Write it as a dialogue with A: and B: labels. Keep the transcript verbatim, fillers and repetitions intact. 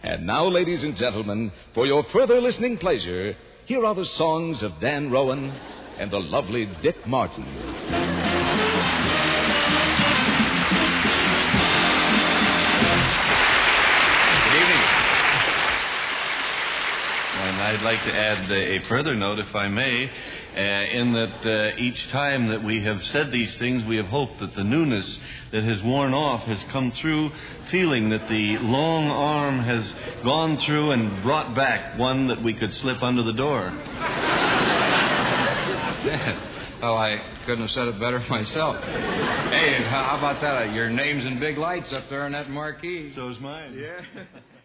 A: And now, ladies and gentlemen, for your further listening pleasure, here are the songs of Dan Rowan and the lovely Dick Martin.
B: Good evening. And I'd like to add a further note, if I may, uh, in that uh, each time that we have said these things, we have hoped that the newness that has worn off has come through, feeling that the long arm has gone through and brought back one that we could slip under the door.
C: Well, I couldn't have said it better myself. Hey, how about that? Your name's in big lights up there on that marquee.
B: So's mine.
C: Yeah.